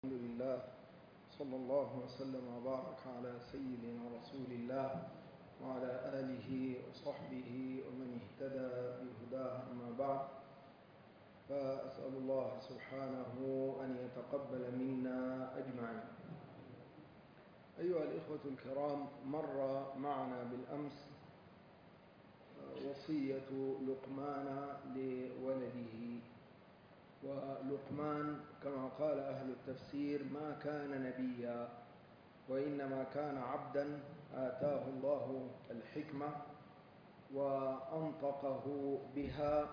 الحمد لله صلى الله وسلم وبارك على سيدنا رسول الله وعلى آله وصحبه ومن اهتدى بهداه أما بعد، فأسأل الله سبحانه أن يتقبل منا أجمعين. أيها الإخوة الكرام، مر معنا بالأمس وصية لقمان لولده، ولقمان كما قال أهل التفسير ما كان نبيا، وإنما كان عبدا آتاه الله الحكمة وأنطقه بها.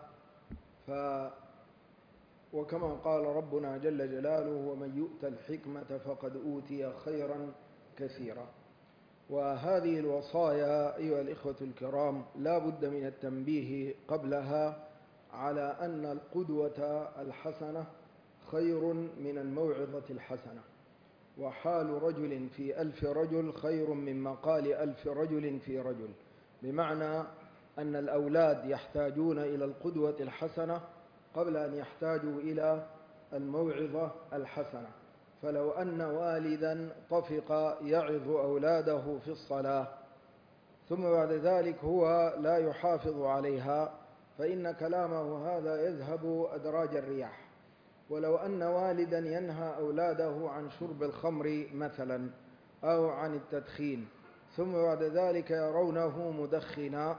وكما قال ربنا جل جلاله: ومن يؤت الحكمة فقد أوتي خيرا كثيرا. وهذه الوصايا أيها الإخوة الكرام لا بد من التنبيه قبلها على أن القدوة الحسنة خير من الموعظة الحسنة، وحال رجل في 1000 رجل خير من مقال 1000 رجل في رجل، بمعنى أن الأولاد يحتاجون إلى القدوة الحسنة قبل أن يحتاجوا إلى الموعظة الحسنة. فلو أن والدا طفق يعظ أولاده في الصلاة ثم بعد ذلك هو لا يحافظ عليها، فإن كلامه هذا يذهب أدراج الرياح. ولو أن والدا ينهى أولاده عن شرب الخمر مثلا أو عن التدخين ثم بعد ذلك يرونه مدخنا،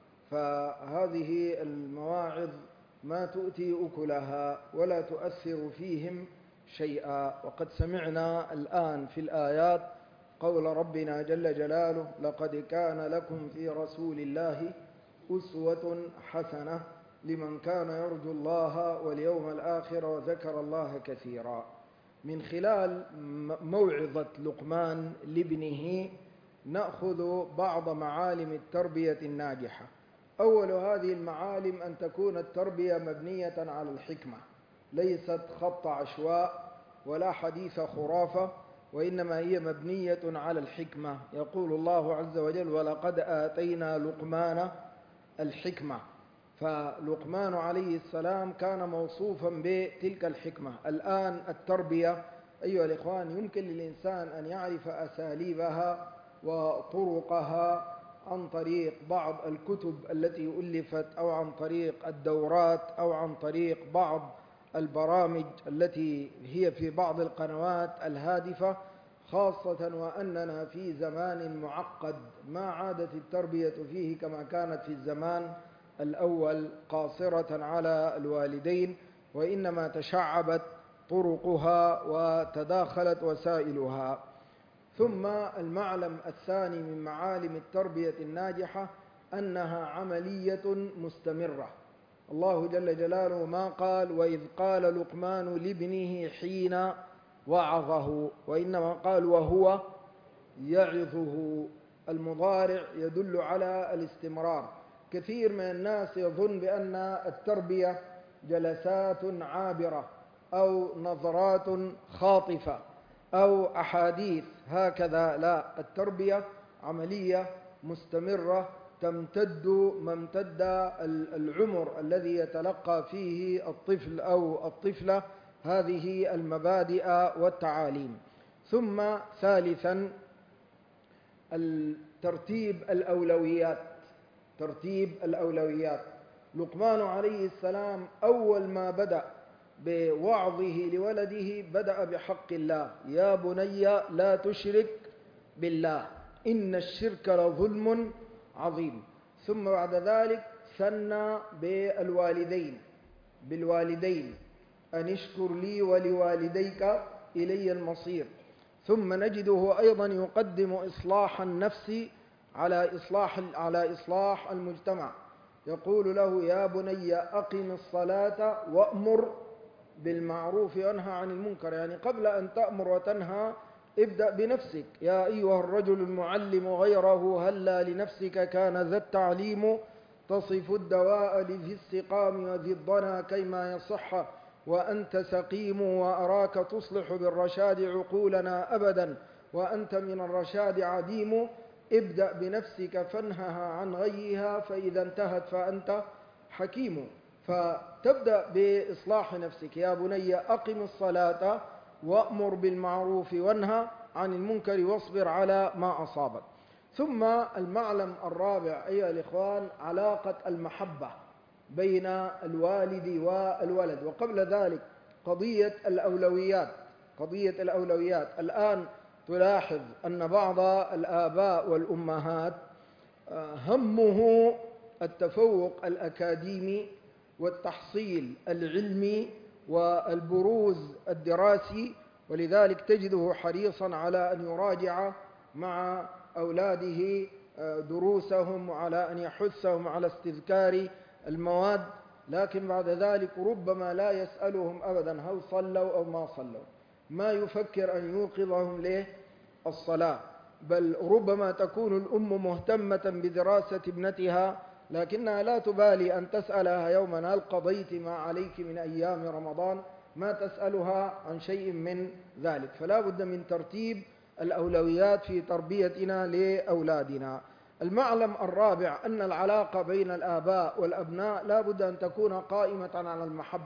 فهذه المواعظ ما تؤتي أكلها ولا تؤثر فيهم شيئا. وقد سمعنا الآن في الآيات قول ربنا جل جلاله: لقد كان لكم في رسول الله أسوة حسنة لمن كان يرجو الله واليوم الآخر وذكر الله كثيرا. من خلال موعظة لقمان لابنه نأخذ بعض معالم التربية الناجحة. أول هذه المعالم أن تكون التربية مبنية على الحكمة، ليست خط عشواء ولا حديث خرافة، وإنما هي مبنية على الحكمة. يقول الله عز وجل: ولقد آتينا لقمان الحكمة. فلقمان عليه السلام كان موصوفا بتلك الحكمة. الآن التربية أيها الإخوان يمكن للإنسان أن يعرف أساليبها وطرقها عن طريق بعض الكتب التي ألفت، أو عن طريق الدورات، أو عن طريق بعض البرامج التي هي في بعض القنوات الهادفة، خاصة وأننا في زمان معقد ما عادت التربية فيه كما كانت في الزمان الأول قاصرة على الوالدين، وإنما تشعبت طرقها وتداخلت وسائلها. ثم المعلم الثاني من معالم التربية الناجحة أنها عملية مستمرة. الله جل جلاله ما قال: وإذ قال لقمان لابنه حين وعظه، وإنما قال وهو يعظه. المضارع يدل على الاستمرار. كثير من الناس يظن بأن التربية جلسات عابرة أو نظرات خاطفة أو أحاديث هكذا. لا، التربية عملية مستمرة تمتد ممتد العمر الذي يتلقى فيه الطفل أو الطفلة هذه المبادئ والتعاليم. ثم ثالثا ترتيب الأولويات. ترتيب الأولويات. لقمان عليه السلام أول ما بدأ بوعظه لولده بدأ بحق الله: يا بني لا تشرك بالله إن الشرك لظلم عظيم. ثم بعد ذلك ثنى بالوالدين أن اشكر لي ولوالديك إلي المصير. ثم نجده أيضا يقدم إصلاح النفس على إصلاح المجتمع. يقول له: يا بني أقم الصلاة وأمر بالمعروف وانهى عن المنكر. يعني قبل أن تأمر وتنهى ابدأ بنفسك. يا أيها الرجل المعلم غيره هلا لنفسك كان ذا التعليم تصف الدواء لذي السقام وذي الضنا كيما يصح وأنت سقيم وأراك تصلح بالرشاد عقولنا أبدا وأنت من الرشاد عديم. ابدأ بنفسك فانهها عن غيها فإذا انتهت فأنت حكيم. فتبدأ بإصلاح نفسك. يا بني أقم الصلاة وأمر بالمعروف وانهى عن المنكر واصبر على ما أصابك. ثم المعلم الرابع أيها الإخوان علاقة المحبة بين الوالد والولد. وقبل ذلك قضية الأولويات. الآن تلاحظ أن بعض الآباء والأمهات همه التفوق الأكاديمي والتحصيل العلمي والبروز الدراسي، ولذلك تجده حريصا على أن يراجع مع أولاده دروسهم وعلى أن يحثهم على استذكار المواد، لكن بعد ذلك ربما لا يسألهم أبدا هل صلوا أو ما صلوا، ما يفكر أن يوقظهم للصلاة، بل ربما تكون الأم مهتمة بدراسة ابنتها لكنها لا تبالي أن تسألها يوما هل قضيت ما عليك من أيام رمضان، ما تسألها عن شيء من ذلك. فلا بد من ترتيب الأولويات في تربيتنا لأولادنا. المعلم الرابع أن العلاقة بين الآباء والأبناء لا بد أن تكون قائمة على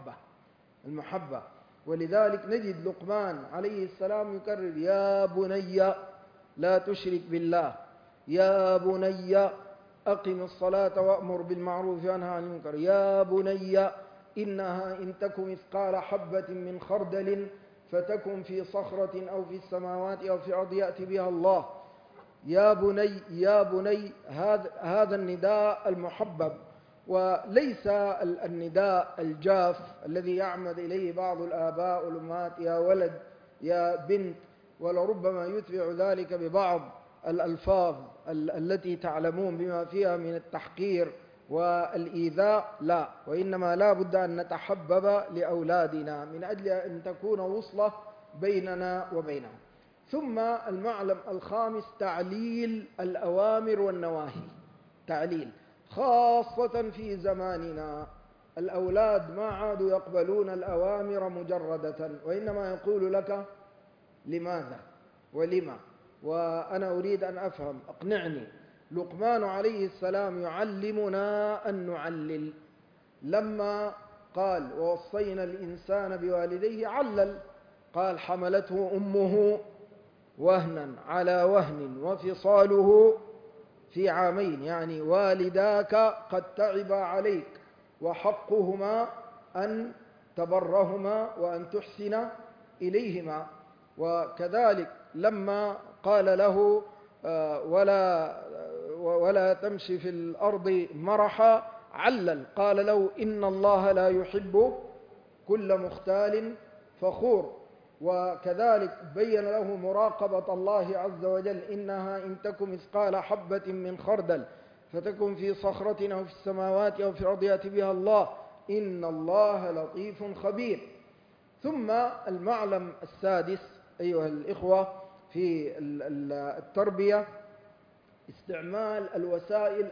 المحبة. ولذلك نجد لقمان عليه السلام يكرر يا بني لا تشرك بالله، يا بني أقم الصلاة وأمر بالمعروف وانهى عن المنكر، يا بني إنها إن تك مثقال حبة من خردل فتكن في صخرة أو في السماوات أو في الأرض يأتي بها الله. يا بني يا بني، هذا النداء المحبب، وليس النداء الجاف الذي يعمد إليه بعض الآباء والأمهات يا ولد يا بنت، ولربما يتبع ذلك ببعض الألفاظ التي تعلمون بما فيها من التحقير والإيذاء. لا، وإنما لا بد أن نتحبب لأولادنا من أجل أن تكون وصلة بيننا وبينهم. ثم المعلم الخامس تعليل الأوامر والنواهي. تعليل خاصة في زماننا، الأولاد ما عادوا يقبلون الأوامر مجردة، وإنما يقول لك لماذا ولما، وأنا أريد أن أفهم، أقنعني. لقمان عليه السلام يعلمنا أن نعلل، لما قال ووصينا الإنسان بوالديه علل، قال حملته أمه وهنا على وهن وفصاله في عامين، يعني والداك قد تعبا عليك وحقهما أن تبرهما وأن تحسن إليهما. وكذلك لما قال له ولا تمشي في الأرض مرحا علل، قال له إن الله لا يحب كل مختال فخور. وكذلك بين له مراقبة الله عز وجل إنها إن تك مثقال حبة من خردل فتكن في صخرة أو في السماوات أو في الأرض يأتي بها الله إن الله لطيف خبير. ثم المعلم السادس أيها الإخوة في التربية استعمال الوسائل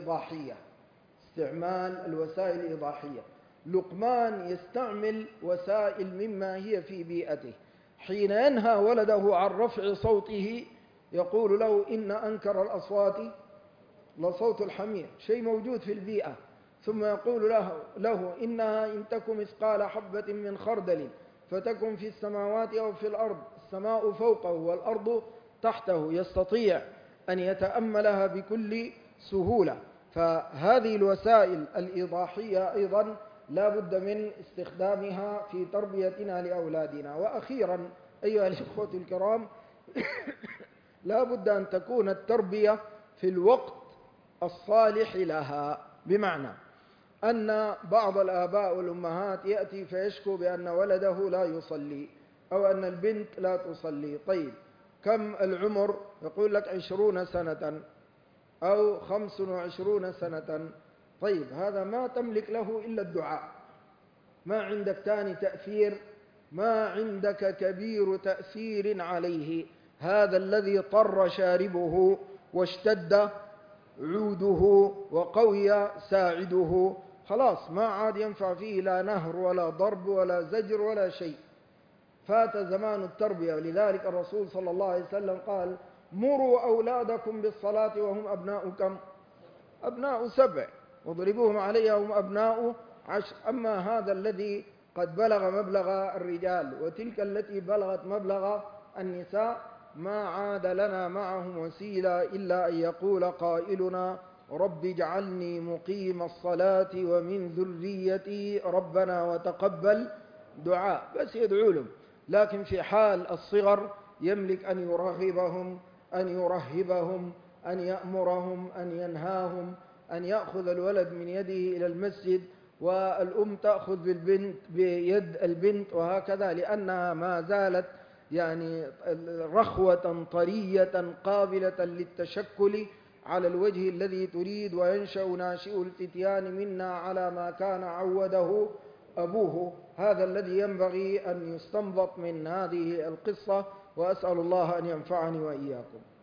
الإيضاحية. لقمان يستعمل وسائل مما هي في بيئته، حين ينهى ولده عن رفع صوته يقول له إن أنكر الأصوات لصوت الحمير، شيء موجود في البيئة، ثم يقول له إنها إن تك مثقال حبة من خردل فتكن في السماوات أو في الأرض، السماء فوقه والأرض تحته، يستطيع أن يتأملها بكل سهولة. فهذه الوسائل الإيضاحية أيضا لا بد من استخدامها في تربيتنا لأولادنا. وأخيرا أيها الإخوة الكرام لا بد أن تكون التربية في الوقت الصالح لها، بمعنى أن بعض الآباء والأمهات يأتي فيشكو بأن ولده لا يصلي أو أن البنت لا تصلي. طيب كم العمر؟ يقول لك 20 سنة أو 25 سنة. طيب هذا ما تملك له إلا الدعاء، ما عندك ثاني تأثير، ما عندك كبير تأثير عليه. هذا الذي طر شاربه واشتد عوده وقوي ساعده، خلاص ما عاد ينفع فيه لا نهر ولا ضرب ولا زجر ولا شيء، فات زمان التربية. ولذلك الرسول صلى الله عليه وسلم قال مروا أولادكم بالصلاة وهم أبناؤكم أبناء 7 واضربوهم عليها هم أبناء 10. أما هذا الذي قد بلغ مبلغ الرجال، وتلك التي بلغت مبلغ النساء ما عاد لنا معهم وسيلة إلا أن يقول قائلنا: رب اجعلني مقيم الصلاة ومن ذريتي ربنا وتقبل دعاء، بس يدعو لهم. لكن في حال الصغر يملك أن يرغبهم، أن يرهبهم، أن يأمرهم، أن ينهاهم، أن يأخذ الولد من يده إلى المسجد والأم تأخذ بيد البنت، وهكذا، لأنها ما زالت يعني رخوة طرية قابلة للتشكل على الوجه الذي تريد، وينشأ ناشئ الفتيان منا على ما كان عوده أبوه. هذا الذي ينبغي أن يستنبط من هذه القصة، وأسأل الله أن ينفعني وإياكم.